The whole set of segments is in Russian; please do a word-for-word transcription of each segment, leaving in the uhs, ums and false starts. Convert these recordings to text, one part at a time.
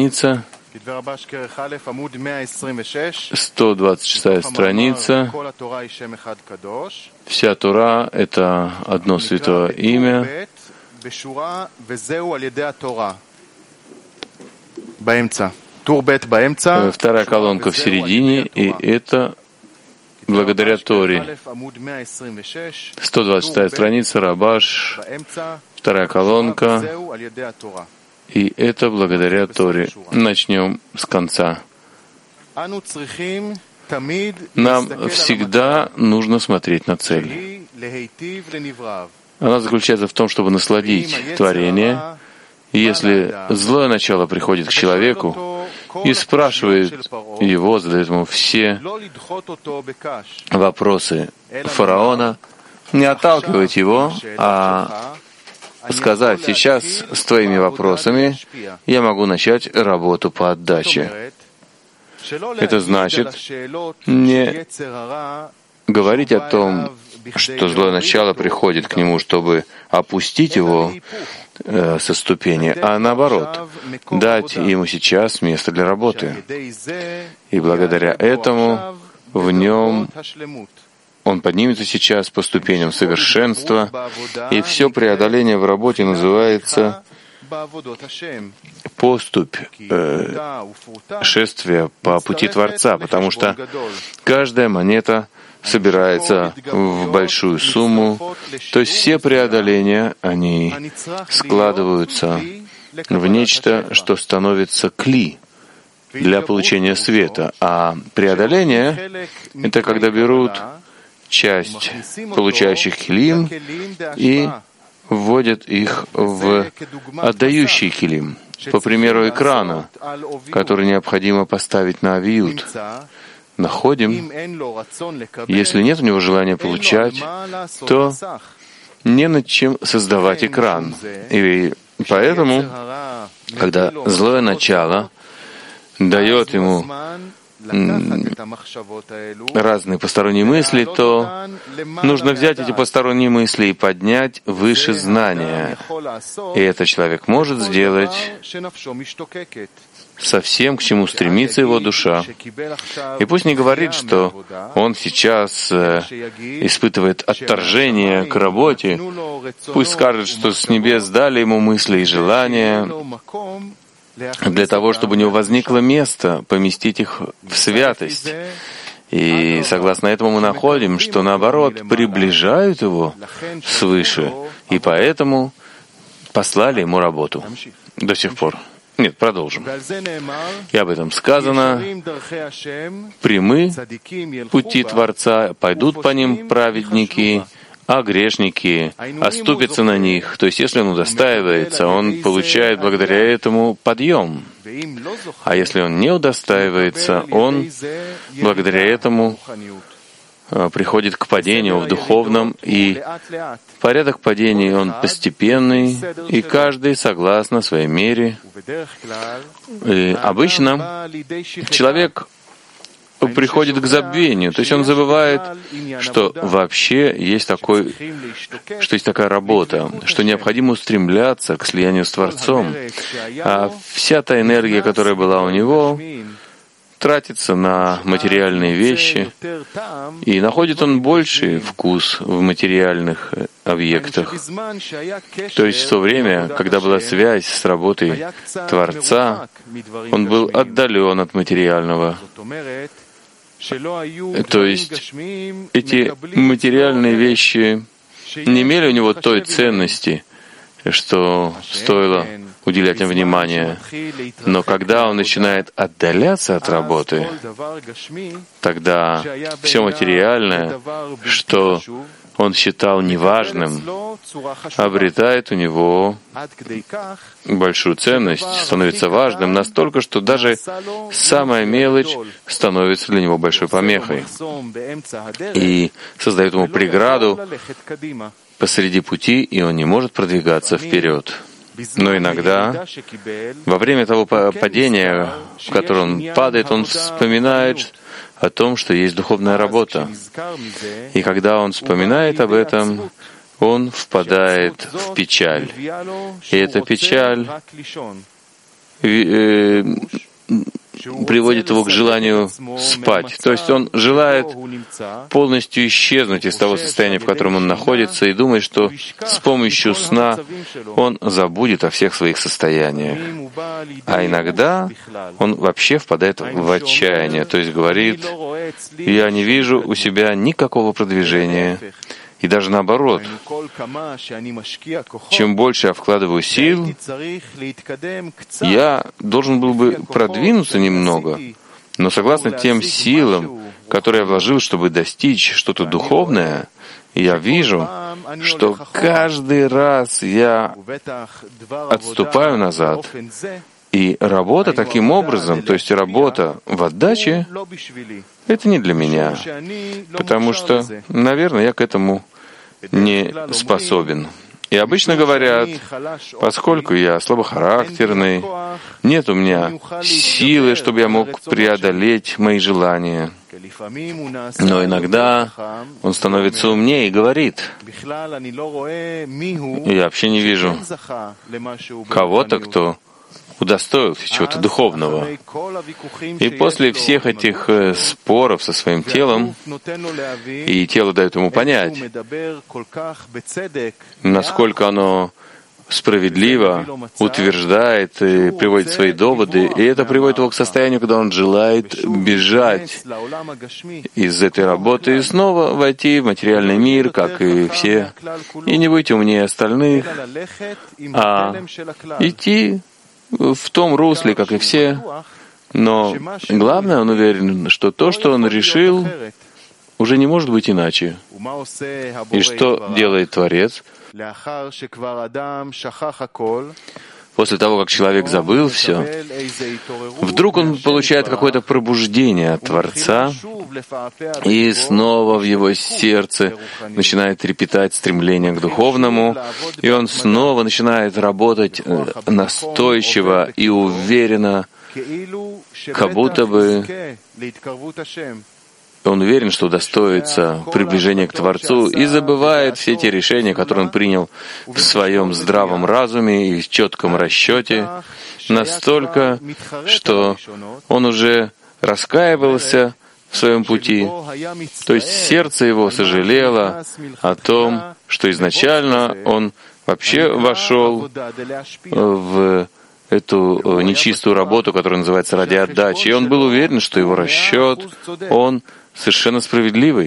страница, сто двадцать шестая страница. Вся Тора — это одно святое имя. Вторая колонка в середине, и это благодаря Торе. сто двадцать шестая страница, Рабаш, вторая колонка, и это благодаря Торе. Начнем с конца. Нам всегда нужно смотреть на цель. Она заключается в том, чтобы насладить творение. И если злое начало приходит к человеку и спрашивает его, задает ему все вопросы фараона, не отталкивать его, а сказать: сейчас с твоими вопросами я могу начать работу по отдаче. Это значит не говорить о том, что злое начало приходит к нему, чтобы опустить его э, со ступени, а наоборот, дать ему сейчас место для работы. И благодаря этому в нем он поднимется сейчас по ступеням совершенства, и все преодоление в работе называется поступь, э, шествие по пути Творца, потому что каждая монета собирается в большую сумму, то есть все преодоления, они складываются в нечто, что становится кли для получения света. А преодоление — это когда берут часть получающих килим и вводят их в отдающий килим. По примеру экрана, который необходимо поставить на авиют, находим, если нет у него желания получать, то не над чем создавать экран. И поэтому, когда злое начало дает ему разные посторонние мысли, то нужно взять эти посторонние мысли и поднять выше знания. И это человек может сделать со всем, к чему стремится его душа. И пусть не говорит, что он сейчас э, испытывает отторжение к работе. Пусть скажет, что с небес дали ему мысли и желания для того, чтобы у него возникло место поместить их в святость. И согласно этому мы находим, что наоборот приближают его свыше, и поэтому послали ему работу до сих пор. Нет, продолжим. И об этом сказано: прямы пути Творца, пойдут по ним праведники, а грешники оступятся на них. То есть, если он удостаивается, он получает благодаря этому подъем. А если он не удостаивается, он благодаря этому приходит к падению в духовном, и порядок падения он постепенный, и каждый согласно своей мере. И обычно человек приходит к забвению, то есть он забывает, что вообще есть такой, что есть такая работа, что необходимо устремляться к слиянию с Творцом, а вся та энергия, которая была у него, тратится на материальные вещи, и находит он больший вкус в материальных объектах. То есть в то время, когда была связь с работой Творца, он был отдален от материального. То есть эти материальные вещи не имели у него той ценности, что стоило уделять им внимание. Но когда он начинает отдаляться от работы, тогда все материальное, что он считал неважным, обретает у него большую ценность, становится важным настолько, что даже самая мелочь становится для него большой помехой и создает ему преграду посреди пути, и он не может продвигаться вперед. Но иногда, во время того падения, в которое он падает, он вспоминает о том, что есть духовная работа. И когда он вспоминает об этом, он впадает в печаль. И эта печаль э, приводит его к желанию спать. То есть он желает полностью исчезнуть из того состояния, в котором он находится, и думает, что с помощью сна он забудет о всех своих состояниях. А иногда он вообще впадает в отчаяние, то есть говорит: «Я не вижу у себя никакого продвижения». И даже наоборот, чем больше я вкладываю сил, я должен был бы продвинуться немного, но согласно тем силам, которые я вложил, чтобы достичь что-то духовное, я вижу, что каждый раз я отступаю назад. И работа таким образом, то есть работа в отдаче, это не для меня, потому что, наверное, я к этому не способен. И обычно говорят: поскольку я слабохарактерный, нет у меня силы, чтобы я мог преодолеть мои желания. Но иногда он становится умнее и говорит: я вообще не вижу кого-то, кто удостоился чего-то духовного. И после всех этих споров со своим телом, и тело дает ему понять, насколько оно справедливо утверждает и приводит свои доводы, и это приводит его к состоянию, когда он желает бежать из этой работы и снова войти в материальный мир, как и все, и не быть умнее остальных, а идти в том русле, как и все, но главное, он уверен, что то, что он решил, уже не может быть иначе. И что делает Творец? После того, как человек забыл все, вдруг он получает какое-то пробуждение от Творца, и снова в его сердце начинает трепетать стремление к духовному, и он снова начинает работать настойчиво и уверенно, как будто бы он уверен, что удостоится приближения к Творцу, и забывает все те решения, которые он принял в своем здравом разуме и в четком расчете, настолько, что он уже раскаивался в своем пути, то есть сердце его сожалело о том, что изначально он вообще вошел в эту нечистую работу, которая называется ради отдачи, и он был уверен, что его расчет, он совершенно справедливый.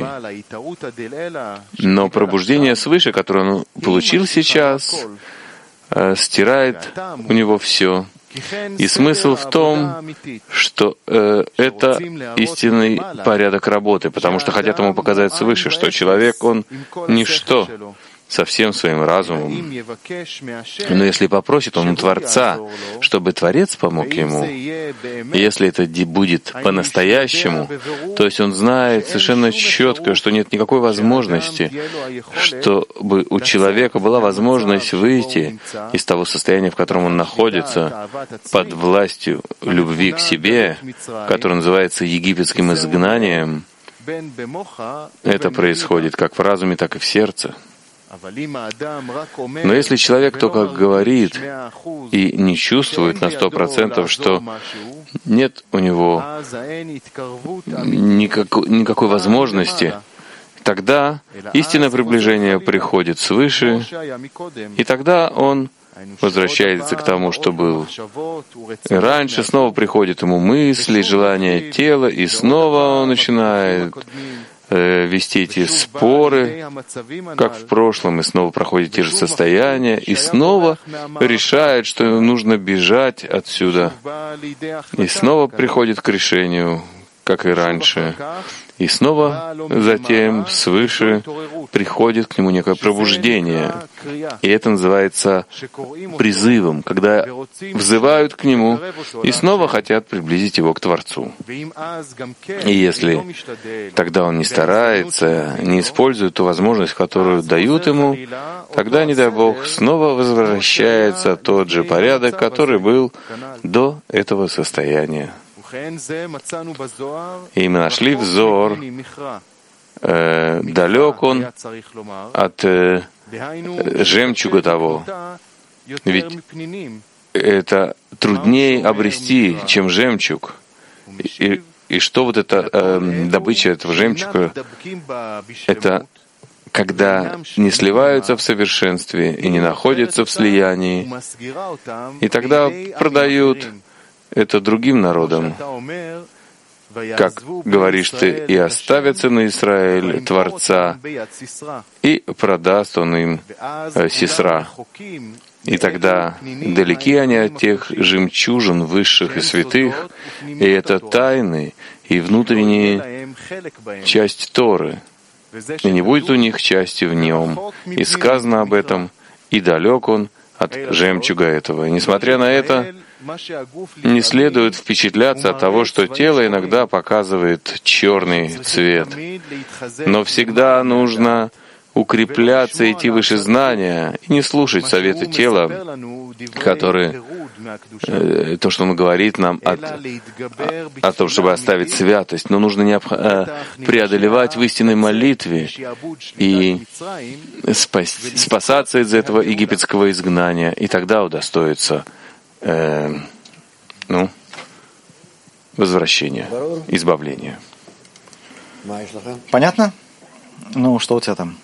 Но пробуждение свыше, которое он получил сейчас, стирает у него все. И смысл в том, что э, это истинный порядок работы, потому что хотят ему показать свыше, что человек, он ничто, со всем своим разумом. Но если попросит он у Творца, чтобы Творец помог ему, и если это будет по-настоящему, то есть он знает совершенно четко, что нет никакой возможности, чтобы у человека была возможность выйти из того состояния, в котором он находится, под властью любви к себе, которое называется египетским изгнанием. Это происходит как в разуме, так и в сердце. Но если человек только говорит и не чувствует на сто процентов, что нет у него никакой, никакой возможности, тогда истинное приближение приходит свыше, и тогда он возвращается к тому, что был. И раньше снова приходят ему мысли, желания тела, и снова он начинает вести эти споры, как в прошлом, и снова проходит те же состояния, и снова решает, что нужно бежать отсюда, и снова приходит к решению, как и раньше. И снова затем свыше приходит к нему некое пробуждение. И это называется призывом, когда взывают к нему и снова хотят приблизить его к Творцу. И если тогда он не старается, не использует ту возможность, которую дают ему, тогда, не дай Бог, снова возвращается тот же порядок, который был до этого состояния. И мы нашли в Зоар, э, далек он от э, жемчуга того. Ведь это труднее обрести, чем жемчуг. И, и что вот эта э, добыча этого жемчуга? Это когда не сливаются в совершенстве и не находятся в слиянии, и тогда продают это другим народам. Как говоришь ты, и оставят сыны Израиль Творца, и продаст он им э, Сисра. И тогда далеки они от тех жемчужин высших и святых, и это тайны и внутренняя часть Торы, и не будет у них части в нем. И сказано об этом, и далек он от жемчуга этого. И несмотря на это, не следует впечатляться от того, что тело иногда показывает черный цвет. Но всегда нужно укрепляться, идти выше знания и не слушать советы тела, которые, э, то, что он говорит нам от, о, о том, чтобы оставить святость. Но нужно необх... э, преодолевать в истинной молитве и спас... спасаться из этого египетского изгнания, и тогда удостоится э, ну, возвращения, избавления. Понятно? Ну, что у тебя там?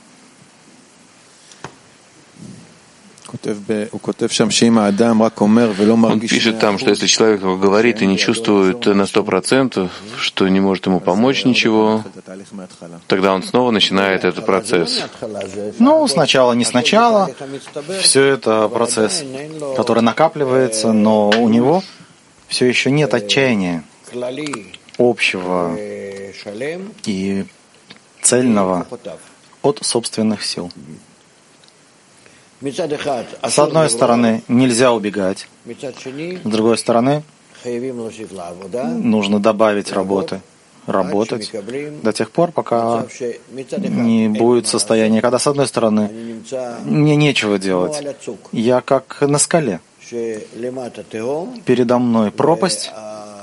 Он пишет там, что если человек говорит и не чувствует на сто процентов, что не может ему помочь ничего, тогда он снова начинает этот процесс. Ну, сначала, не сначала. Все это процесс, который накапливается, но у него все еще нет отчаяния общего и цельного от собственных сил. С одной стороны, нельзя убегать. С другой стороны, нужно добавить работы, работать до тех пор, пока не будет состояния, когда, с одной стороны, мне нечего делать. Я как на скале. Передо мной пропасть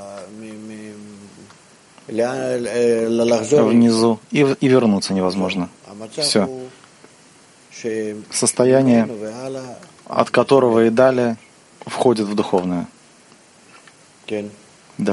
внизу, и, и вернуться невозможно. Все. Состояние, от которого и далее входит в духовное. Да.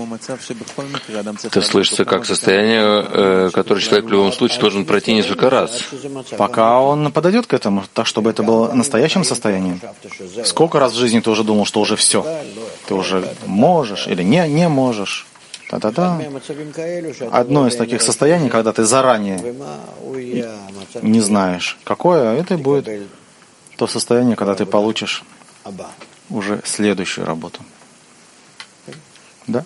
Это слышится как состояние, которое человек в любом случае должен пройти несколько раз. Пока он подойдет к этому, так чтобы это было настоящим состоянием. Сколько раз в жизни ты уже думал, что уже все? Ты уже можешь или не, не можешь? Да-да-да. Одно из таких состояний, когда ты заранее не знаешь, какое, это и будет то состояние, когда ты получишь уже следующую работу. Да?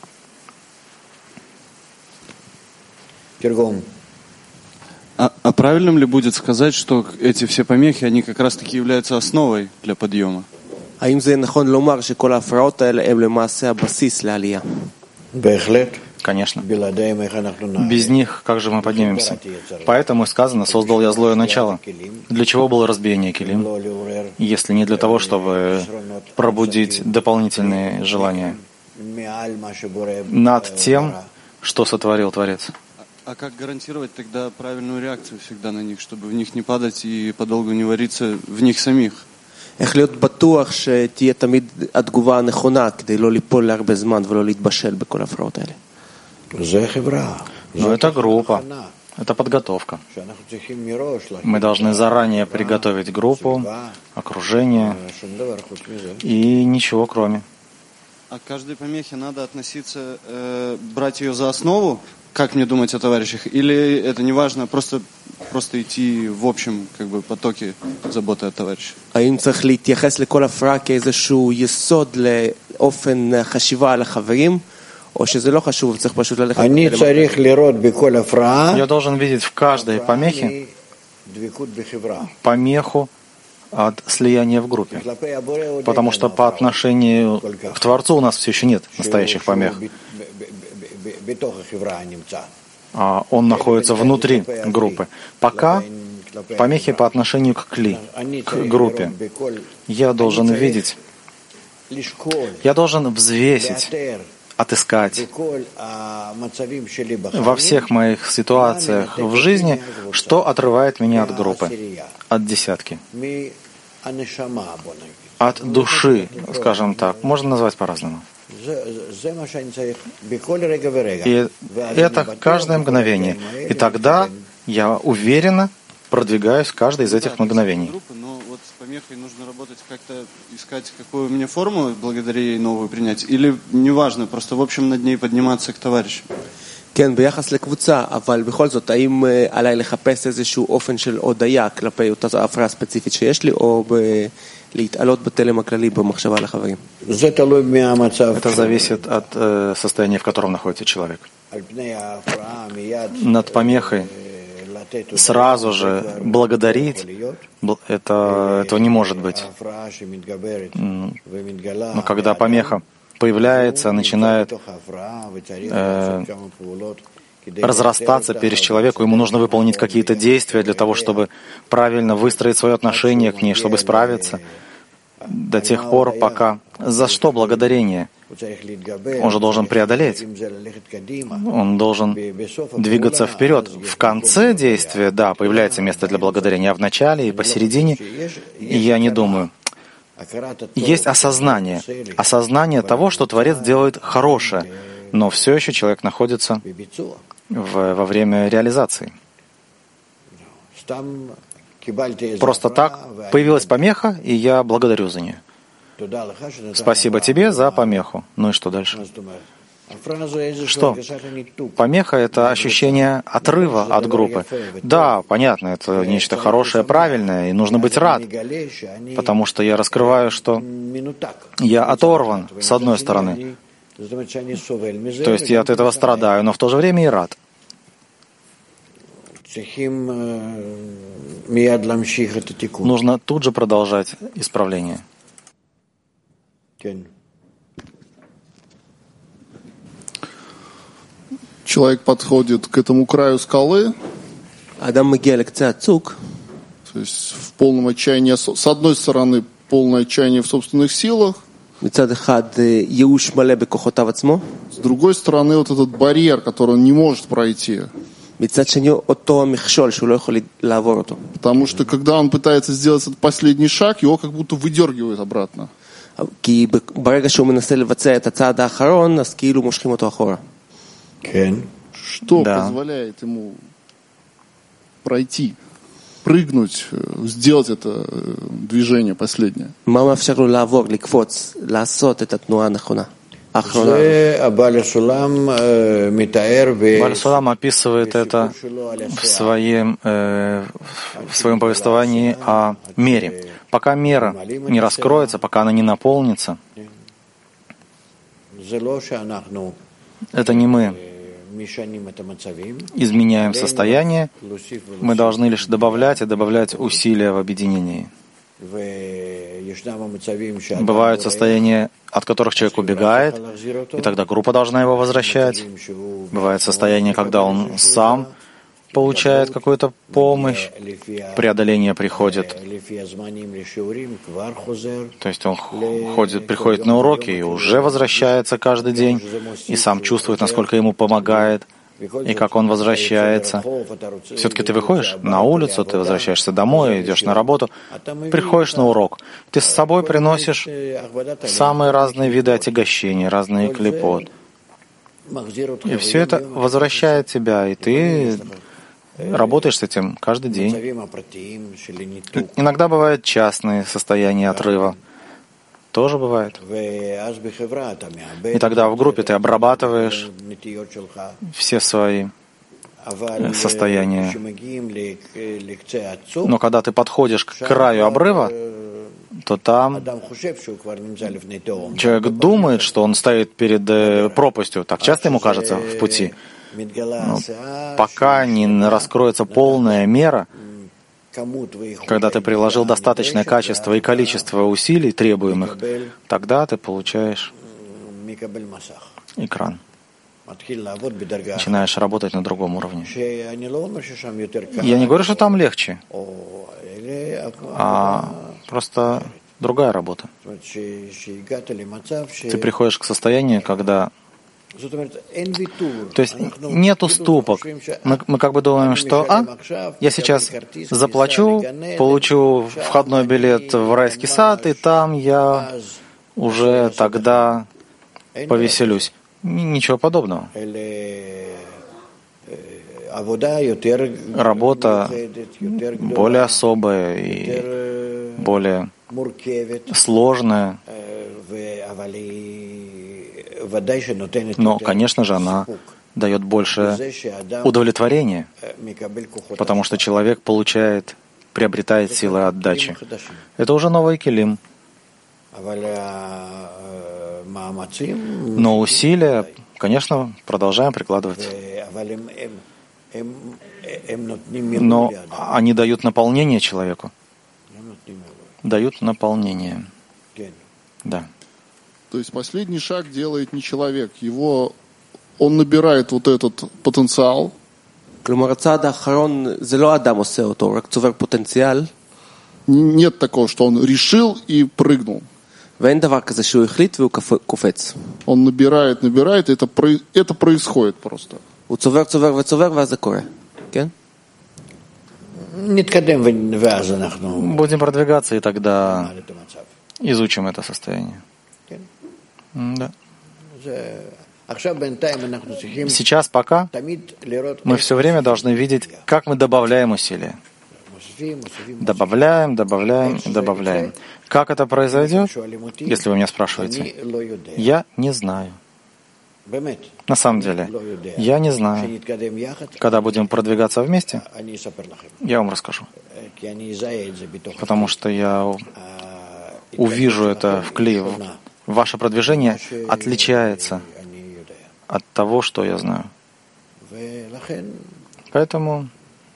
А, а правильным ли будет сказать, что эти все помехи, они как раз-таки являются основой для подъема? Конечно. Без них как же мы поднимемся? Поэтому и сказано, создал я злое начало. Для чего было разбиение килим? Если не для того, чтобы пробудить дополнительные желания над тем, что сотворил Творец. А, а как гарантировать тогда правильную реакцию всегда на них, чтобы в них не падать и подолгу не вариться в них самих? איך להיות בטוח שתהיה תמיד התגובה הנכונה כדי לא ליפול להרבה זמן ולא להתבשל בכל ההפרעות האלה? Но это группа, это подготовка. Мы должны заранее приготовить группу, окружение и ничего кроме. А к каждой помехе надо относиться, э, брать ее за основу, как мне думать о товарищах, или это не важно, просто, просто идти в общем как бы, потоке заботы о товарищах? האם צריך להתייחס לכל הפרעה כאיזשהו יסוד לאופן חשיבה על החברים, או שזה לא חשוב, צריך פשוט ללכת... אני צריך לראות בכל הפרעה... Я должен видеть в каждой помехе помеху от слияния в группе. Потому что по отношению к Творцу у нас все еще нет настоящих помех. А он находится внутри группы. Пока помехи по отношению к кли, к группе. Я должен видеть, я должен взвесить, отыскать во всех моих ситуациях в жизни, что отрывает меня от группы, от десятки. от души, скажем так, можно назвать по-разному. И это каждое мгновение. И тогда я уверенно продвигаюсь в каждое из этих мгновений. Но вот с помехой нужно работать как-то, искать, какую мне форму благодаря ей новую принять, или неважно, просто в общем над ней подниматься к товарищам. כן, ביחס לקבוצה, אבל בכל זאת, האם עליי לחפש איזשהו אופן של הודיה כלפי אותה הפרעה ספציפית שיש לי, או להתעלות בתלם הכללי במחשבה לחברים? Это зависит от э, состояния, в котором находится человек. Над помехой сразу же благодарить, это, этого не может быть. Но когда помеха появляется, начинает э, разрастаться перед человеком, ему нужно выполнить какие-то действия для того, чтобы правильно выстроить свое отношение к ней, чтобы справиться до тех пор, пока... За что благодарение? Он же должен преодолеть. Он должен двигаться вперед. В конце действия, да, появляется место для благодарения, а в начале и посередине, я не думаю. Есть осознание. Осознание того, что Творец делает хорошее, но все еще человек находится в, во время реализации. Просто так появилась помеха, и я благодарю за нее. Спасибо тебе за помеху. Ну и что дальше? Что? Помеха — это ощущение отрыва от группы. Да, понятно, это нечто хорошее, правильное, и нужно быть рад, потому что я раскрываю, что я оторван, с одной стороны. То есть я от этого страдаю, но в то же время и рад. Нужно тут же продолжать исправление. Человек подходит к этому краю скалы, то есть в полном отчаянии, с одной стороны, полное отчаяние в собственных силах, с другой стороны, вот этот барьер, который он не может пройти. Потому что, когда он пытается сделать этот последний шаг, его как будто выдергивают обратно. Что да. позволяет ему пройти, прыгнуть, сделать это движение последнее? Баль Сулам описывает это в своем, э, в своем повествовании о мере. Пока мера не раскроется, пока она не наполнится, это не мы изменяем состояние, мы должны лишь добавлять и добавлять усилия в объединении. Бывают состояния, от которых человек убегает, и тогда группа должна его возвращать. Бывает состояние, когда он сам получает какую-то помощь, преодоление приходит. То есть он ходит, приходит на уроки и уже возвращается каждый день, и сам чувствует, насколько ему помогает, и как он возвращается. Все-таки ты выходишь на улицу, ты возвращаешься домой, идешь на работу, приходишь на урок. Ты с собой приносишь самые разные виды отягощений, разные клепот. И все это возвращает тебя, и ты работаешь с этим каждый день. Иногда бывают частные состояния отрыва. Тоже бывает. И тогда в группе ты обрабатываешь все свои состояния. Но когда ты подходишь к краю обрыва, то там человек думает, что он стоит перед пропастью. Так часто ему кажется в пути. Но пока не раскроется полная мера, когда ты приложил достаточное качество и количество усилий, требуемых, тогда ты получаешь экран. Начинаешь работать на другом уровне. Я не говорю, что там легче, а просто другая работа. Ты приходишь к состоянию, когда То есть нет уступок. Мы, мы как бы думаем, что а, я сейчас заплачу, получу входной билет в райский сад, и там я уже тогда повеселюсь. Ничего подобного. Работа более особая и более сложная. Но, конечно же, она дает больше удовлетворения, потому что человек получает, приобретает силы отдачи. Это уже новый килим. Но усилия, конечно, продолжаем прикладывать. Но они дают наполнение человеку. Дают наполнение. Да. То есть последний шаг делает не человек. Его, он набирает вот этот потенциал. Нет такого, что он решил и прыгнул. Он набирает, набирает, и это, это происходит просто. Будем продвигаться, и тогда изучим это состояние. Да. Сейчас пока мы все время должны видеть, как мы добавляем усилия. Добавляем, добавляем, добавляем. Как это произойдет, если вы меня спрашиваете? Я не знаю. На самом деле, я не знаю. Когда будем продвигаться вместе, я вам расскажу. Потому что я увижу это в клее. Ваше продвижение отличается от того, что я знаю. Поэтому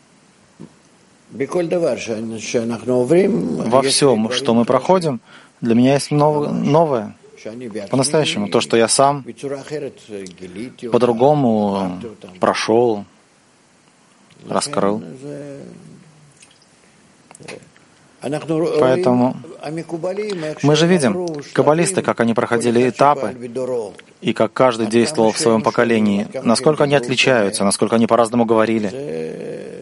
во всем, что мы проходим, для меня есть новое. По-настоящему. То, что я сам по-другому прошел, раскрыл. Поэтому мы же видим, каббалисты, как они проходили этапы, и как каждый действовал в своем поколении, насколько они отличаются, насколько они по-разному говорили.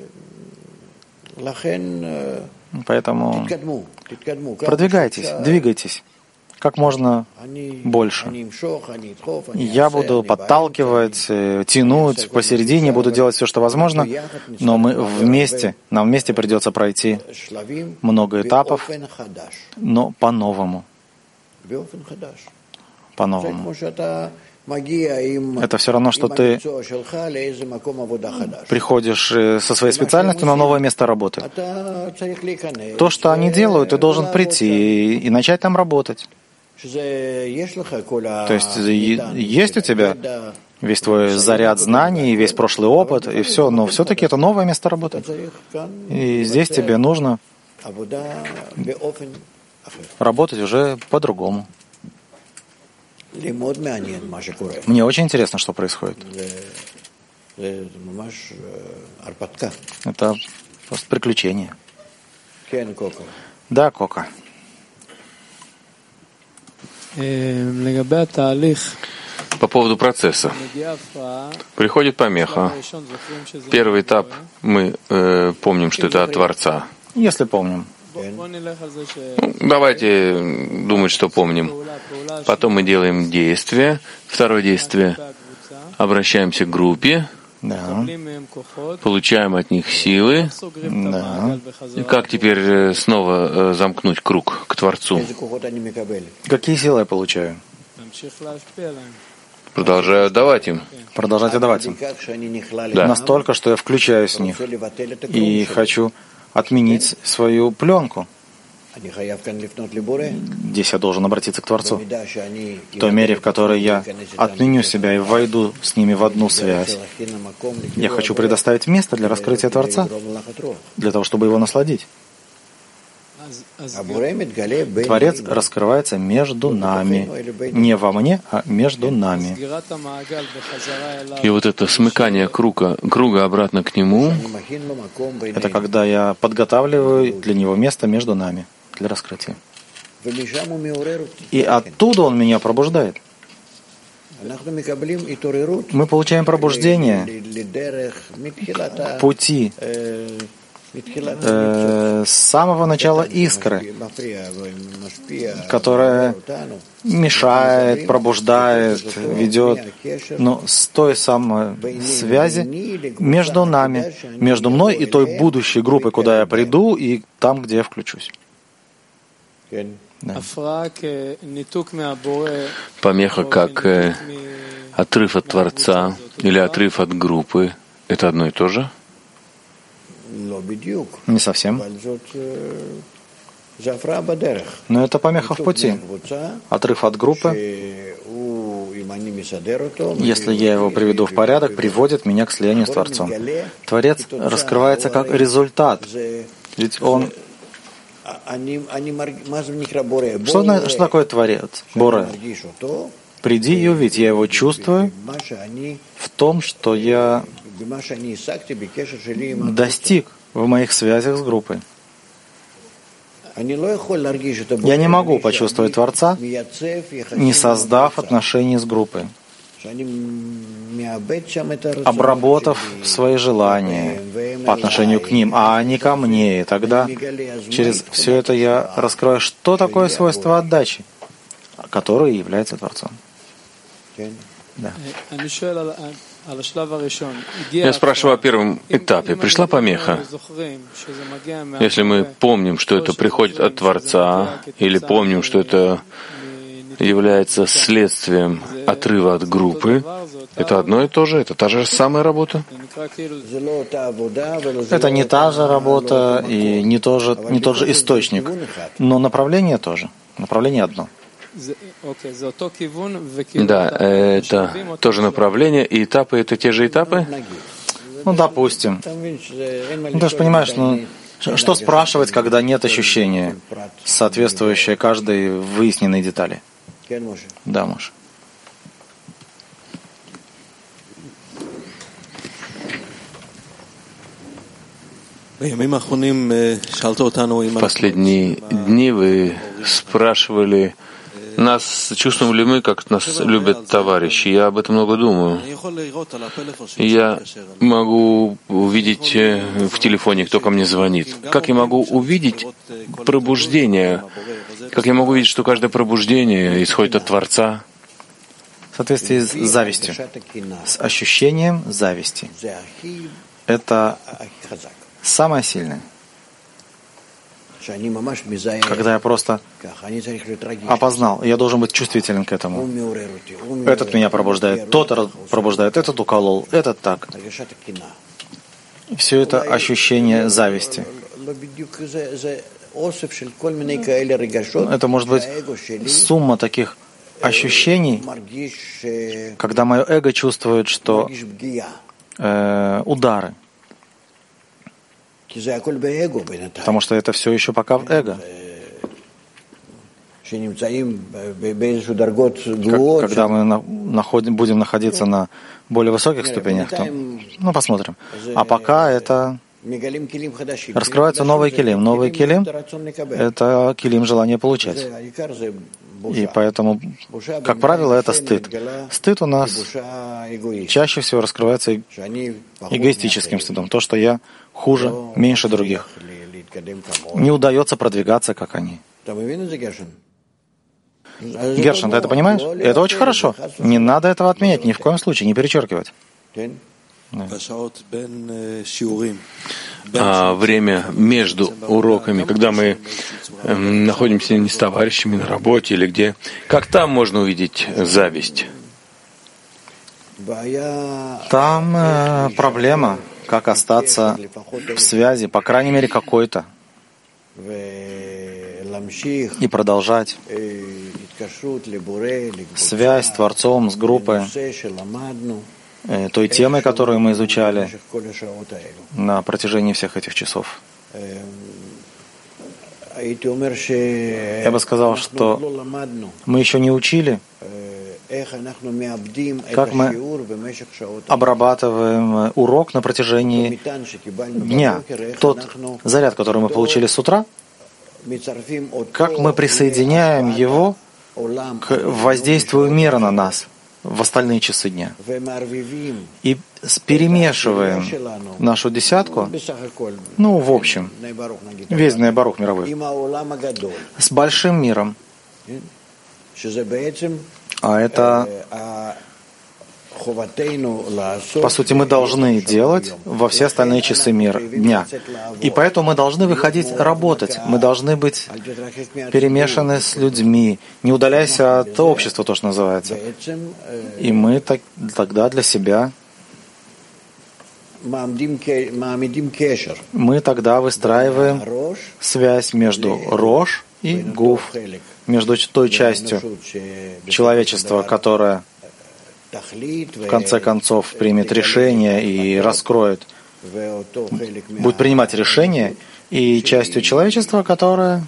Поэтому продвигайтесь, двигайтесь как можно больше. Я буду подталкивать, тянуть посередине, буду делать все, что возможно, но мы вместе, нам вместе придется пройти много этапов, но по-новому. По-новому. Это все равно, что ты приходишь со своей специальностью на новое место работы. То, что они делают, ты должен прийти и начать там работать. То есть есть у тебя весь твой заряд знаний, весь прошлый опыт, и все, но все-таки это новое место работы. И здесь тебе нужно работать уже по-другому. Мне очень интересно, что происходит. Это просто приключение. Да, Кока. По поводу процесса. Приходит помеха. Первый этап, мы э, помним, что это от Творца. Если помним. Ну, давайте думать, что помним. Потом мы делаем действие. Второе действие. Обращаемся к группе. Да. Получаем от них силы. Да. И как теперь снова замкнуть круг к Творцу? Какие силы я получаю? Продолжаю давать им. Продолжайте давать им. Да. Настолько, что я включаюсь в них. И хочу отменить свою пленку. Здесь я должен обратиться к Творцу. В той мере, в которой я отменю себя и войду с ними в одну связь, я хочу предоставить место для раскрытия Творца, для того, чтобы его насладить. Творец раскрывается между нами. Не во мне, а между нами. И вот это смыкание круга, круга обратно к Нему, это когда я подготавливаю для Него место между нами, для раскрытия. И оттуда Он меня пробуждает. Мы получаем пробуждение к пути э, с самого начала искры, которая мешает, пробуждает, ведет, но с той самой связи между нами, между мной и той будущей группой, куда я приду, и там, где я включусь. Да. Помеха как э, отрыв от Творца или отрыв от группы — это одно и то же? Не совсем. Но это помеха в пути. Отрыв от группы, если я его приведу в порядок, приводит меня к слиянию с Творцом. Творец раскрывается как результат. Ведь он... Что, что такое Творец? Боре. Приди и увидь. Я его чувствую в том, что я достиг в моих связях с группой. Я не могу почувствовать Творца, не создав отношения с группой, обработав свои желания по отношению к ним, а не ко мне. И тогда через все это я раскрою, что такое свойство отдачи, которое является Творцом. Да. Я спрашиваю о первом этапе. Пришла помеха. Если мы помним, что это приходит от Творца, или помним, что это является следствием отрыва от группы, это одно и то же, это та же самая работа? Это не та же работа и не, то же, не тот же источник, но направление тоже. Направление одно. Да, это тоже направление, и этапы — это те же этапы? Ну, допустим. Ну, ты же понимаешь, ну, что спрашивать, когда нет ощущения, соответствующее каждой выясненной детали? Да, Моше. В последние дни вы спрашивали нас, чувствуем ли мы, как нас любят товарищи. Я об этом много думаю. Я могу увидеть в телефоне, кто ко мне звонит. Как я могу увидеть пробуждение? Как я могу видеть, что каждое пробуждение исходит от Творца? В соответствии с завистью, с ощущением зависти. Это самое сильное. Когда я просто опознал, я должен быть чувствителен к этому. Этот меня пробуждает, тот пробуждает, этот уколол, этот так. Все это ощущение зависти. Это может быть сумма таких ощущений, когда мое эго чувствует, что э, удары. Потому что это все еще пока в эго. Когда мы находим, будем находиться на более высоких ступенях, то, ну, посмотрим. А пока это раскрываются новые килим. Новые килим — это килим желания получать. И поэтому, как правило, это стыд. Стыд у нас чаще всего раскрывается эгоистическим стыдом. То, что я хуже, меньше других. Не удается продвигаться, как они. Гершин, ты это понимаешь? Это очень хорошо. Не надо этого отменять, ни в коем случае, не перечеркивать. Да. А время между уроками, когда мы э, находимся не с товарищами на работе или где, как там можно увидеть зависть? Там э, проблема, как остаться в связи, по крайней мере, какой-то, и продолжать связь с Творцом, с группой, той темой, которую мы изучали на протяжении всех этих часов. Я бы сказал, что мы еще не учили, как мы обрабатываем урок на протяжении дня. Тот заряд, который мы получили с утра, как мы присоединяем его к воздействию мира на нас. в остальные часы дня. И перемешиваем нашу десятку, ну, в общем, весь Бней Барух мировой, с большим миром. А это, по сути, мы должны делать во все остальные часы мира, дня. И поэтому мы должны выходить работать. Мы должны быть перемешаны с людьми. Не удаляясь от общества, то, что называется. И мы так, тогда для себя, мы тогда выстраиваем связь между Рош и Гуф, между той частью человечества, которая в конце концов примет решение и раскроет, будет принимать решение, и частью человечества, которая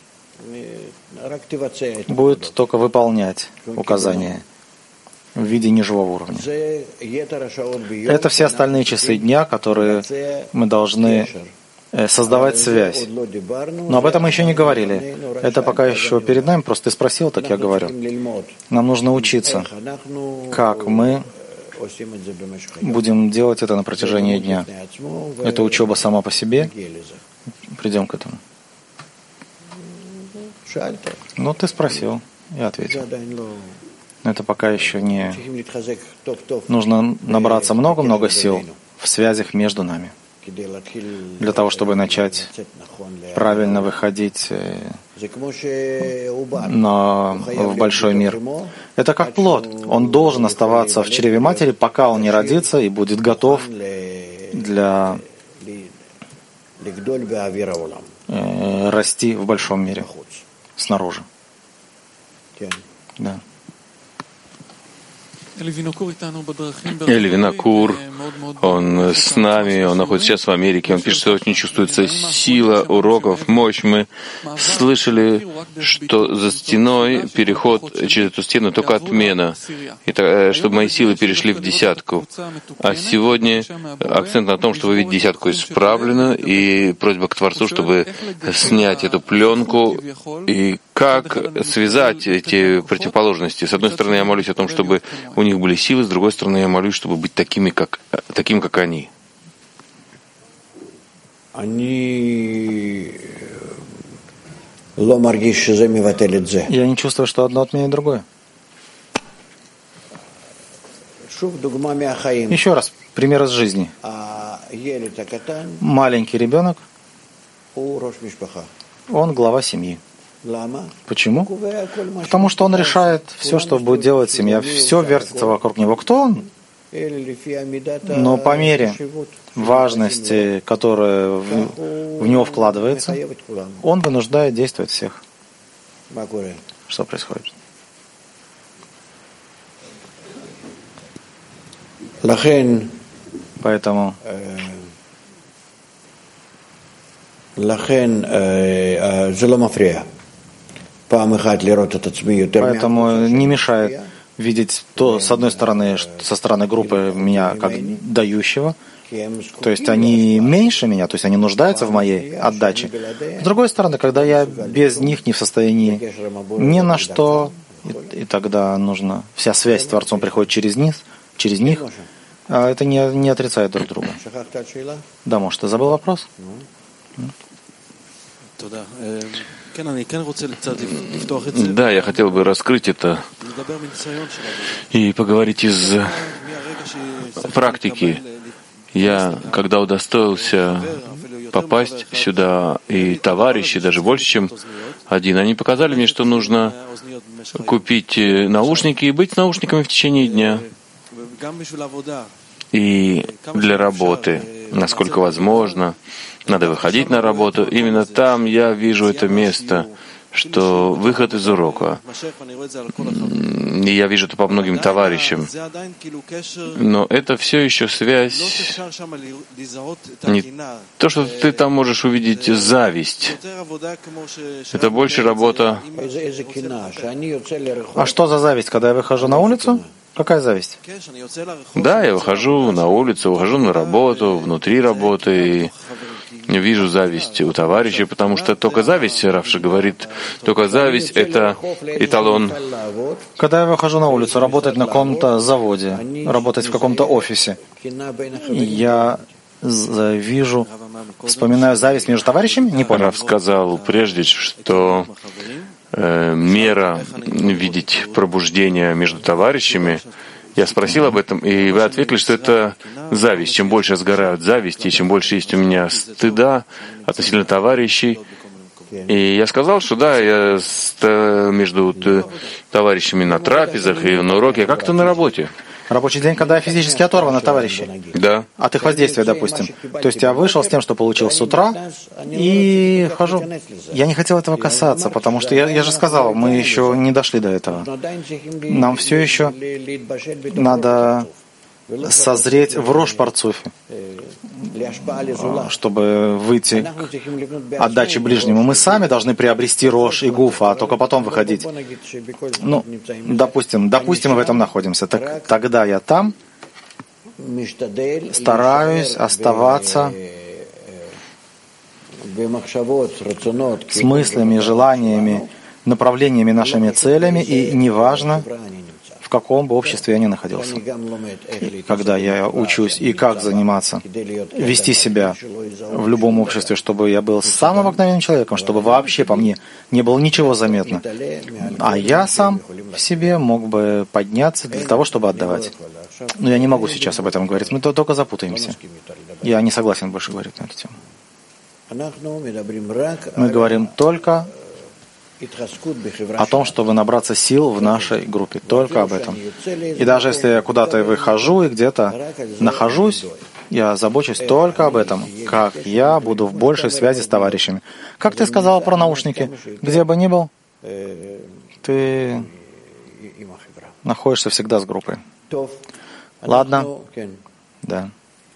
будет только выполнять указания в виде нижнего уровня. Это все остальные часы дня, которые мы должны создавать связь. Но об этом мы еще не говорили. Это пока еще перед нами, просто ты спросил, так я говорю. Нам нужно учиться, как мы будем делать это на протяжении дня. Это учеба сама по себе. Придем к этому. Ну, ты спросил, я ответил. Это пока еще не... Нужно набраться много-много сил в связях между нами, для того, чтобы начать правильно выходить на, в большой мир. Это как плод. Он должен оставаться в чреве матери, пока он не родится и будет готов для э, расти в большом мире, снаружи. Да. Эли Винокур, он с нами, он находится сейчас в Америке, он пишет, что очень чувствуется сила уроков, мощь. Мы слышали, что за стеной переход через эту стену только отмена, и то, чтобы мои силы перешли в десятку. А сегодня акцент на том, что вывести десятку исправлено, и просьба к Творцу, чтобы снять эту пленку, и как связать эти противоположности. С одной стороны, я молюсь о том, чтобы у них были силы, с другой стороны, я молюсь, чтобы быть такими, как, таким, как они. Я не чувствую, что одно отменяет другое. Еще раз, пример из жизни. Маленький ребенок, он глава семьи. Почему? Потому что он решает все, что будет делать семья. Все вертится вокруг него. Кто он? Но по мере важности, которая в, в него вкладывается, он вынуждает действовать всех. Что происходит? Поэтому Поэтому не мешает видеть то, с одной стороны, со стороны группы меня как дающего, то есть они меньше меня, то есть они нуждаются в моей отдаче. С другой стороны, когда я без них не в состоянии ни на что, и, и тогда нужно, вся связь с Творцом приходит через них, через них, а это не, не отрицает друг друга. Да, может, ты забыл вопрос? Да, я хотел бы раскрыть это и поговорить из практики. Я, когда удостоился попасть сюда, и товарищи, даже больше, чем один, они показали мне, что нужно купить наушники и быть с наушниками в течение дня. И для работы, насколько возможно, надо выходить на работу. Именно там я вижу это место, что выход из урока. И я вижу это по многим товарищам. Но это все еще связь. Не то, что ты там можешь увидеть зависть. Это больше работа. А что за зависть, когда я выхожу на улицу? Какая зависть? Да, я выхожу на улицу, выхожу на работу, внутри работы. И вижу зависть у товарища, потому что только зависть, Равша говорит, только зависть — это эталон. Когда я выхожу на улицу, работать на каком-то заводе, работать в каком-то офисе, я вижу, вспоминаю зависть между товарищами? Не понял. Рав сказал прежде, что э, мера видеть пробуждение между товарищами. Я спросил об этом, и вы ответили, что это зависть. Чем больше сгорают зависти, чем больше есть у меня стыда относительно товарищей. И я сказал, что да, я между товарищами на трапезах и на уроке, как то на работе. Рабочий день, когда я физически оторван от товарищей. Да. От их воздействия, допустим. То есть я вышел с тем, что получил с утра, и хожу. Я не хотел этого касаться, потому что я, я же сказал, мы еще не дошли до этого. Нам все еще надо созреть в рош парцуфе, чтобы выйти к отдаче ближнему. Мы сами должны приобрести рош и гуфа, а только потом выходить. Ну, допустим, допустим, мы в этом находимся. Так, тогда я там стараюсь оставаться с мыслями, желаниями, направлениями, нашими целями, и неважно, в каком бы обществе я ни находился. И когда я учусь и как заниматься, вести себя в любом обществе, чтобы я был самым обыкновенным человеком, чтобы вообще по мне не было ничего заметно. А я сам в себе мог бы подняться для того, чтобы отдавать. Но я не могу сейчас об этом говорить, мы только запутаемся. Я не согласен больше говорить на эту тему. Мы говорим только о том, чтобы набраться сил в нашей группе. Только об этом. И даже если я куда-то выхожу и где-то нахожусь, я забочусь только об этом, как я буду в большей связи с товарищами. Как ты сказал про наушники? Где бы ни был, ты находишься всегда с группой. Ладно? Да.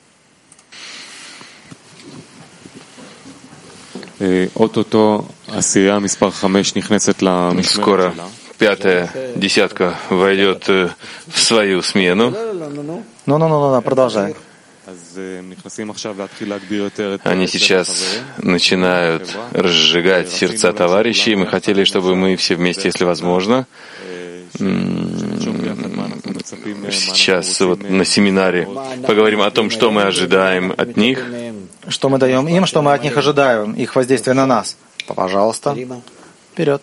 Скоро пятая десятка войдет в свою смену. Ну-ну-ну, продолжай. Они сейчас начинают разжигать сердца товарищей. Мы хотели, чтобы мы все вместе, если возможно, сейчас вот на семинаре поговорим о том, что мы ожидаем от них. Что мы даем им, что мы от них ожидаем, их воздействие на нас. Пожалуйста, вперед.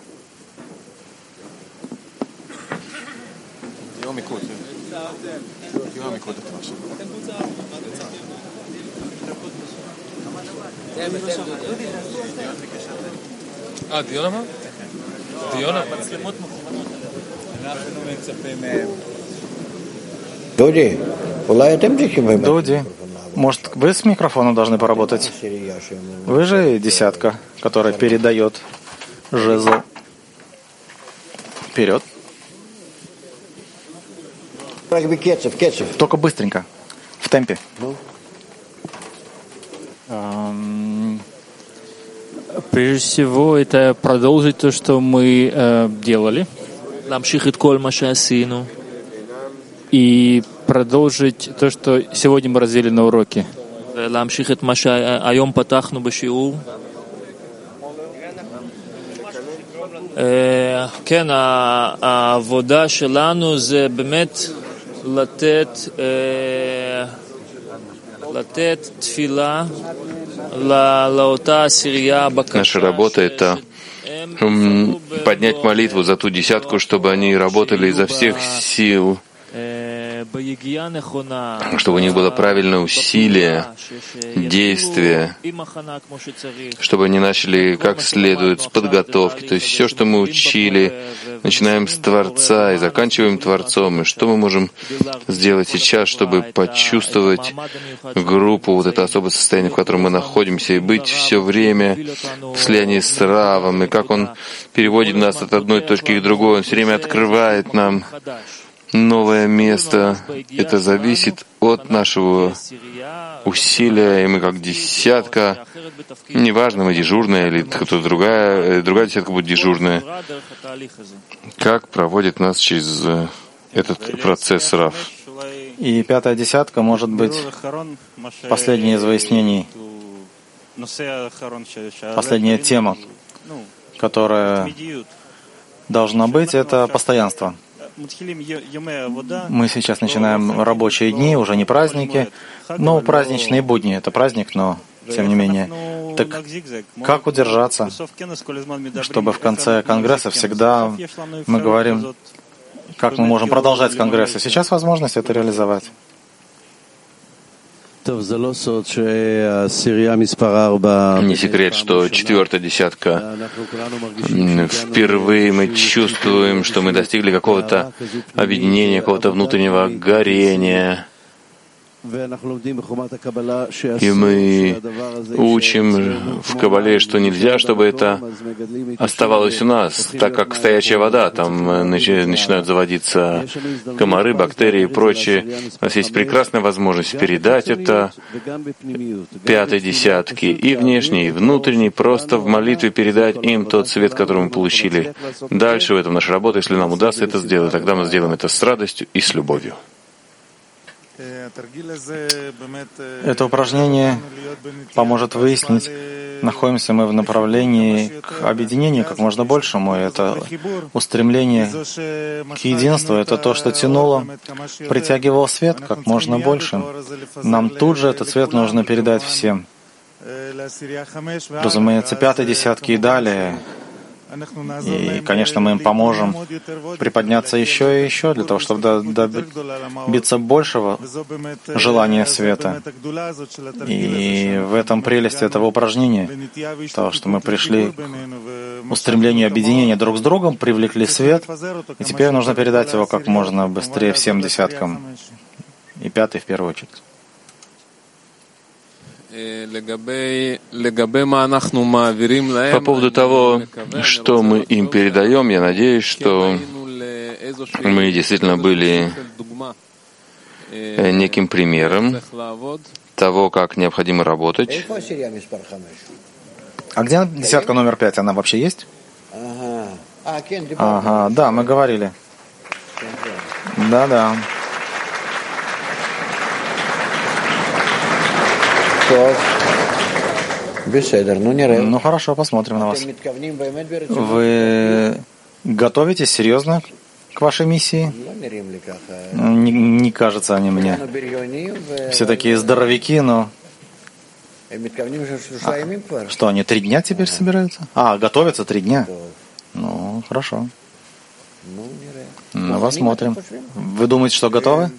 אה, דיון אמר? דיון אמר. Дуди, Дуди, может, вы с микрофоном должны поработать? Вы же десятка, которая передает жезл. Вперед. Только быстренько, в темпе. Прежде всего, это продолжить то, что мы э, делали. И продолжить то, что сегодня мы развили на уроке. כן, העבודה שלנו זה באמת לתת לתת תפילה לאותה עשירייה בקשה. Наша работа — это поднять молитву за ту десятку, чтобы они работали изо всех сил, чтобы у них было правильное усилие, действие, чтобы они начали как следует с подготовки. То есть все, что мы учили, начинаем с Творца и заканчиваем Творцом. И что мы можем сделать сейчас, чтобы почувствовать группу, вот это особое состояние, в котором мы находимся, и быть все время в слиянии с Равом, и как он переводит нас от одной точки к другой, он все время открывает нам новое место. Это зависит от нашего усилия, и мы как десятка, неважно, мы дежурная или кто-то другая, другая десятка будет дежурная, как проводит нас через этот процесс Рав. И пятая десятка может быть последнее из выяснений Последняя тема, которая должна быть, это постоянство. Мы сейчас начинаем рабочие дни, уже не праздники, но праздничные будни. Это праздник, но тем не менее. Так как удержаться, чтобы в конце Конгресса всегда мы говорим, как мы можем продолжать Конгресс? И сейчас возможность это реализовать. Не секрет, что четвертая десятка, впервые мы чувствуем, что мы достигли какого-то объединения, какого-то внутреннего горения. И мы учим в Кабале, что нельзя, чтобы это оставалось у нас, так как стоячая вода, там начинают заводиться комары, бактерии и прочее. У нас есть прекрасная возможность передать это пятой десятке, и внешней, и внутренней, просто в молитве передать им тот свет, который мы получили. Дальше в этом наша работа, если нам удастся это сделать, тогда мы сделаем это с радостью и с любовью. Это упражнение поможет выяснить, находимся мы в направлении к объединению как можно большему. Это устремление к единству, это то, что тянуло, притягивало свет как можно больше. Нам тут же этот свет нужно передать всем. Разумеется, пятой десятки и далее. И, конечно, мы им поможем приподняться еще и еще, для того, чтобы добиться большего желания света. И в этом прелесть этого упражнения, то, что мы пришли к устремлению объединения друг с другом, привлекли свет, и теперь нужно передать его как можно быстрее всем десяткам, и пятый в первую очередь. По поводу того, что мы им передаем, я надеюсь, что мы действительно были неким примером того, как необходимо работать. А где десятка номер пять? Она вообще есть? Ага, да, мы говорили. Да-да. Ну хорошо, посмотрим на вас. Вы готовитесь серьезно к вашей миссии? Не, не кажется они мне. Все такие здоровяки, но... А, что, они три дня теперь собираются? А, готовятся три дня? Ну, хорошо. Ну, посмотрим. Вы думаете, что готовы?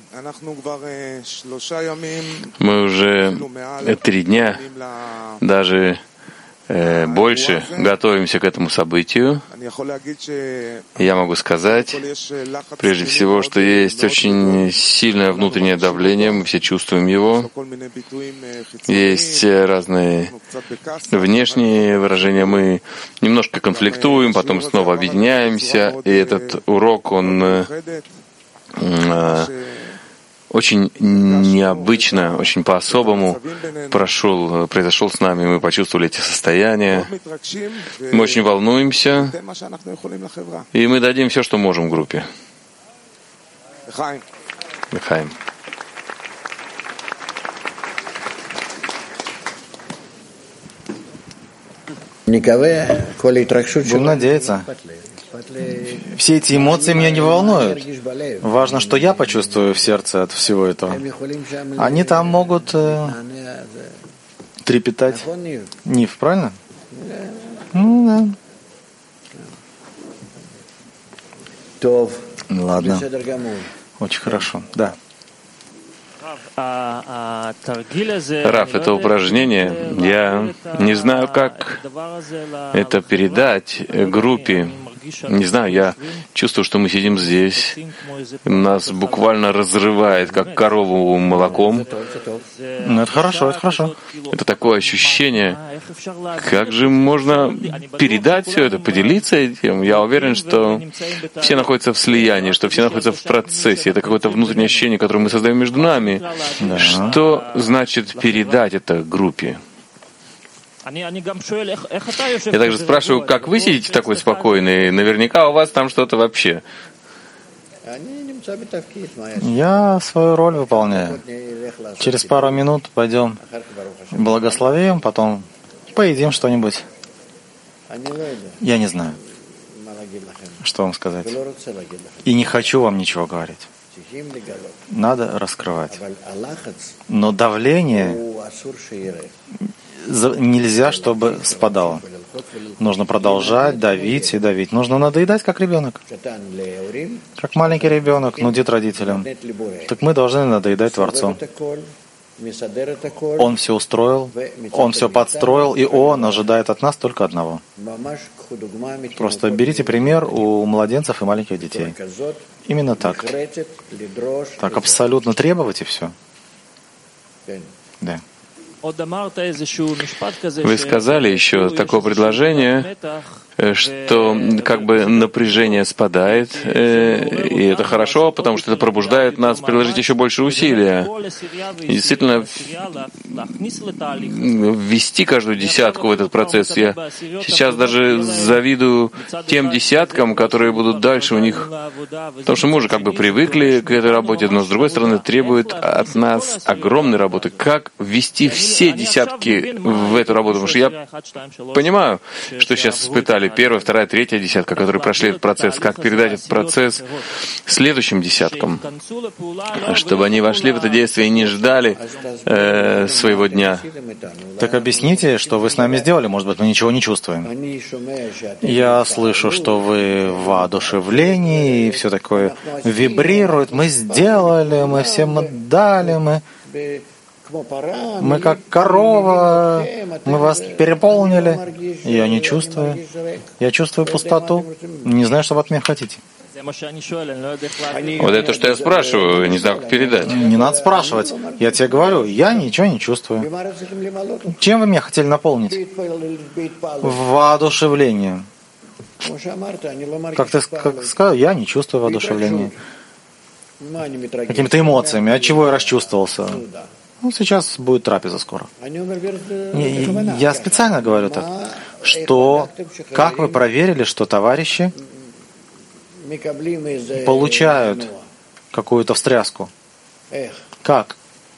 Мы уже три дня, даже э, больше, готовимся к этому событию. Я могу сказать, прежде всего, что есть очень сильное внутреннее давление, мы все чувствуем его. Есть разные внешние выражения, мы немножко конфликтуем, потом снова объединяемся, и этот урок, он э, э, очень необычно, очень по-особому прошел, произошел с нами, мы почувствовали эти состояния. Мы очень волнуемся, и мы дадим все, что можем в группе. Лехаим. Будем надеяться. Все эти эмоции меня не волнуют. Важно, что я почувствую в сердце от всего этого. Они там могут э, трепетать. Ниф, правильно? Ну да. Ладно. Очень хорошо. Да. Раф, это упражнение, я не знаю, как это передать группе. Не знаю, я чувствую, что мы сидим здесь, нас буквально разрывает, как корову молоком. Ну, это хорошо, это хорошо. Это такое ощущение, как же можно передать все это, поделиться этим. Я уверен, что все находятся в слиянии, что все находятся в процессе. Это какое-то внутреннее ощущение, которое мы создаем между нами. Да. Что значит передать это группе? Я также спрашиваю, как вы сидите такой спокойный? Наверняка у вас там что-то вообще. Я свою роль выполняю. Через пару минут пойдем благословим, потом поедим что-нибудь. Я не знаю, что вам сказать. И не хочу вам ничего говорить. Надо раскрывать. Но давление нельзя, чтобы спадало. Нужно продолжать давить и давить. Нужно надоедать, как ребенок. Как маленький ребенок нудит родителям. Так мы должны надоедать Творцу. Он все устроил, Он все подстроил, и Он ожидает от нас только одного. Просто берите пример у младенцев и маленьких детей. Именно так. Так абсолютно требовать и все. Да. Вы сказали еще такое предложение, что как бы напряжение спадает, и это хорошо, потому что это пробуждает нас приложить еще больше усилия. И действительно, ввести каждую десятку в этот процесс. Я сейчас даже завидую тем десяткам, которые будут дальше у них, потому что мы уже как бы привыкли к этой работе, но с другой стороны требует от нас огромной работы. Как ввести все десятки в эту работу? Потому что я понимаю, что сейчас испытали первая, вторая, третья десятка, которые прошли этот процесс, как передать этот процесс следующим десяткам, чтобы они вошли в это действие и не ждали э, своего дня. Так объясните, что вы с нами сделали, может быть, мы ничего не чувствуем. Я слышу, что вы в воодушевлении, и все такое вибрирует, мы сделали, мы всем отдали, мы... Мы как корова, мы вас переполнили. Я не чувствую. Я чувствую пустоту. Не знаю, что вы от меня хотите. Вот это, что я спрашиваю, не знаю, как передать. Не надо спрашивать. Я тебе говорю, я ничего не чувствую. Чем вы меня хотели наполнить? Воодушевлением. Как ты как сказал, я не чувствую воодушевления. Какими-то эмоциями. От чего я расчувствовался? Ну, сейчас будет трапеза скоро. Я специально говорю так, что как вы проверили, что товарищи получают какую-то встряску? Как?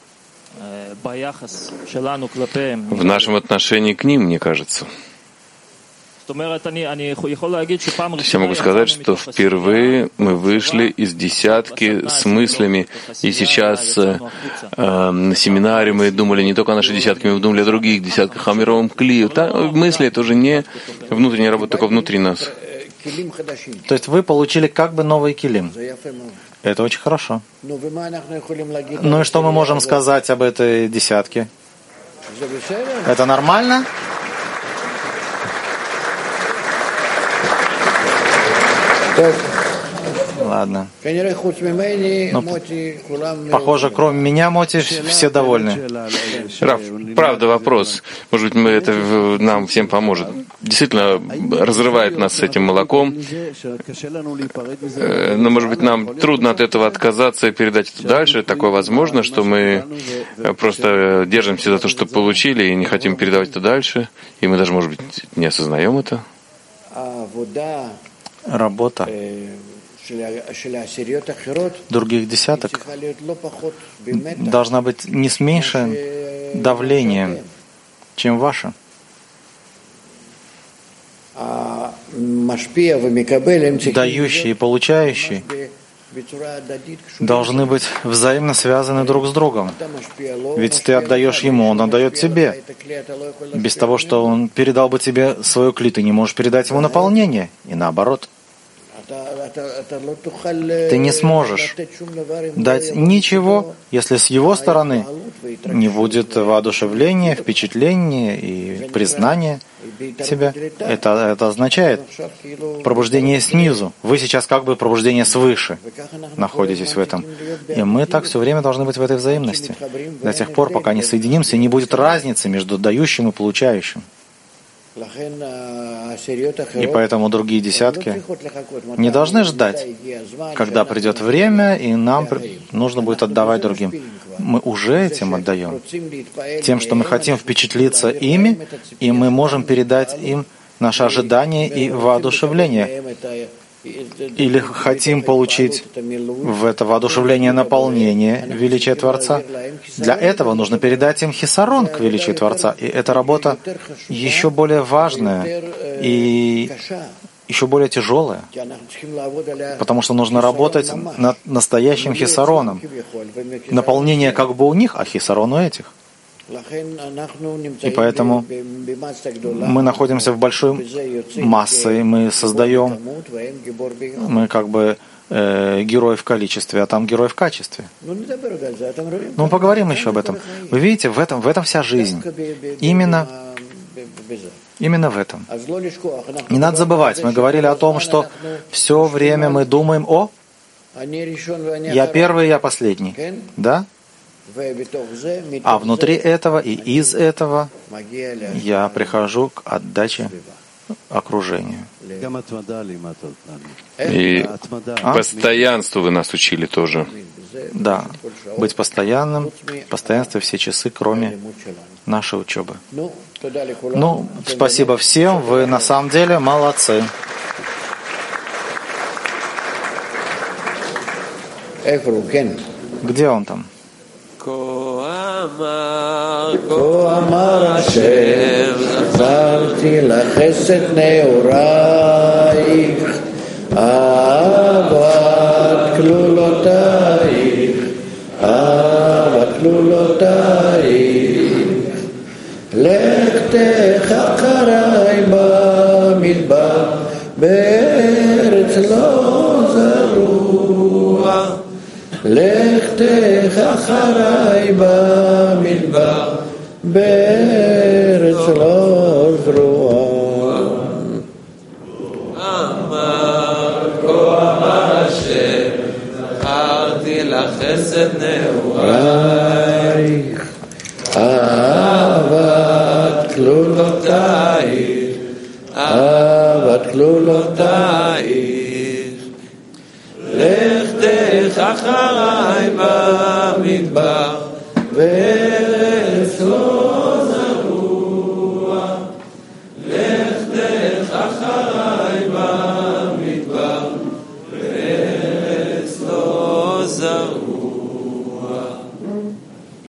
В нашем отношении к ним, мне кажется. То есть я могу сказать, что впервые мы вышли из десятки с мыслями, и сейчас э, э, на семинаре мы думали не только о нашей десятке, мы думали о других десятках, о мировом клию. Та, мысли — это уже не внутренняя работа, только внутри нас. То есть вы получили как бы новый килим. Это очень хорошо. Ну и что мы можем сказать об этой десятке? Это нормально? Ладно. Но, похоже, кроме меня, Моти, все довольны. Раф, правда, вопрос. Может быть, мы это нам всем поможет. Действительно, разрывает нас с этим молоком. Но, может быть, нам трудно от этого отказаться и передать это дальше. Такое возможно, что мы просто держимся за то, что получили, и не хотим передавать это дальше. И мы даже, может быть, не осознаем это. Работа других десяток должна быть не с меньшим давлением, чем ваша. Дающие и получающие должны быть взаимно связаны друг с другом. Ведь ты отдаешь ему, он отдает тебе. Без того, что он передал бы тебе свою кли, ты не можешь передать ему наполнение. И наоборот. Ты не сможешь дать ничего, если с его стороны не будет воодушевления, впечатления и признания тебя. Это, это означает пробуждение снизу. Вы сейчас как бы пробуждение свыше находитесь в этом. И мы так все время должны быть в этой взаимности. До тех пор, пока не соединимся, и не будет разницы между дающим и получающим. И поэтому другие десятки не должны ждать, когда придет время, и нам нужно будет отдавать другим. Мы уже этим отдаем. Тем, что мы хотим впечатлиться ими, и мы можем передать им наше ожидание и воодушевление. Или хотим получить в это воодушевление наполнение величия Творца, для этого нужно передать им хисарон к величию Творца. И эта работа еще более важная и еще более тяжелая, потому что нужно работать над настоящим хисароном. Наполнение как бы у них, а хисарон у этих. И поэтому мы находимся в большой массе, мы создаем, мы как бы э, герои в количестве, а там герои в качестве. Ну, поговорим еще об этом. Вы видите, в этом, в этом вся жизнь. Именно, именно в этом. Не надо забывать, мы говорили о том, что все время мы думаем о «я первый, я последний». Да? А внутри этого и из этого я прихожу к отдаче окружению. И А? постоянству вы нас учили тоже. Да, быть постоянным, в постоянстве все часы, кроме нашей учебы. Ну, спасибо всем, вы на самом деле молодцы. Где он там? כה אמר השם, זכרתי לחסד נעורייך, אהבת כלולותייך, אהבת כלולותייך. לכתך אחריי במדבר, בארץ לא זרוע. לכתך אחריי במדבר, בארץ לא זרועה. אמר, כה אמר השם, זכרתי לך חסד נעורייך, אהבת כלולותייך, אהבת כלולותייך. לכתך אחריי במדבר,